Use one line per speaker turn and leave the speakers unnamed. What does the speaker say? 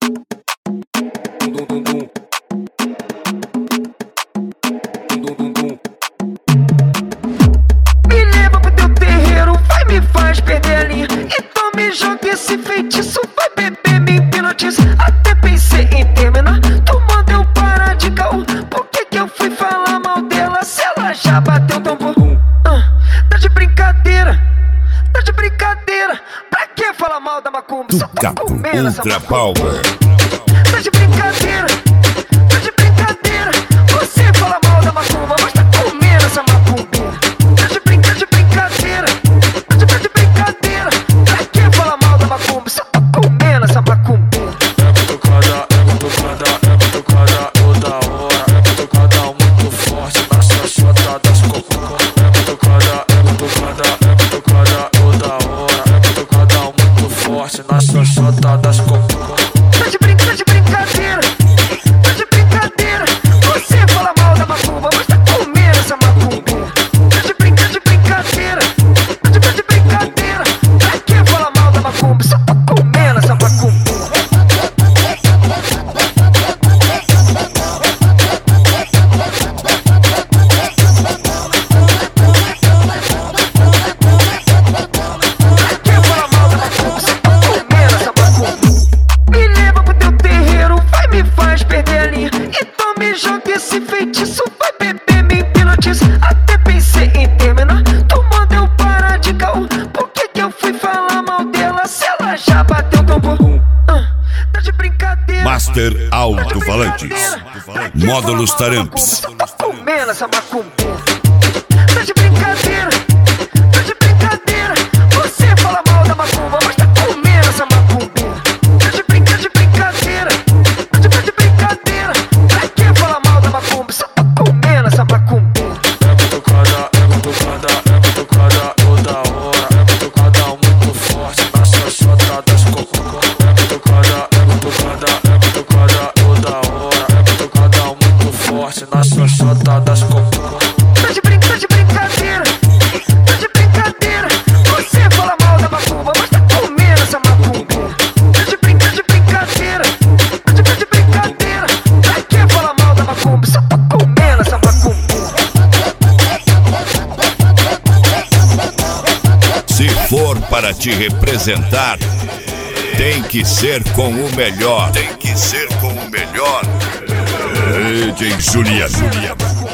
Me leva pro teu terreiro, vai me faz perder a linha. Então me joga esse feitiço, vai beber, me hipnotiza. Até pensei em terminar, tu manda eu parar de caô. Por que eu fui falar mal dela se ela já bateu tão bom? Tá de brincadeira, tá de brincadeira. Pra que falar mal da macumba? Só tô comendo essa macumba. Tá de brincadeira, tá de brincadeira. Você fala mal da macumba, mas tá comendo essa macumba. Tá de brincadeira, tá de brincadeira. Pra que falar mal da macumba? Só tô comendo essa macumba.
É batucada toda hora. É batucada muito forte na xoxota das cocô. É batucada toda hora. É batucada muito forte na xoxota das cocô.
Tá de brincadeira, tá de brincadeira. Você fala mal da macumba, mas tá comendo essa macumba. Tá de brincadeira, tá de brincadeira. Pra que falar mal da macumba? Só tô comendo essa macumba. Joga esse feitiço, vai beber, me hipnotiza. Até pensei em terminar, tu manda eu parar de caô. Por que eu fui falar mal dela se ela já bateu tão bom? Tá de brincadeira.
Master Alto-Falantes, Módulos Taramps.
Tá comendo essa macumba. Tá de brincadeira, tá de brincadeira. Você fala mal da macumba, mas tá comendo essa macumba. Tá de brincadeira, tá de brincadeira. Pra que falar mal da macumba? Só tô comendo essa macumba.
É batucada toda hora. É batucada muito forte na xoxota das cocô. É batucada toda hora. É batucada muito forte na xoxota das cocô.
Tá de brincadeira, tá de brincadeira. Você fala mal da macumba, mas tá comendo essa macumba. Tá de brincadeira, tá de brincadeira. Pra que falar mal da macumba? Só tô comendo essa macumba.
Se for para te representar, tem que ser com o melhor. Tem que ser com o melhor. DJ Juliano.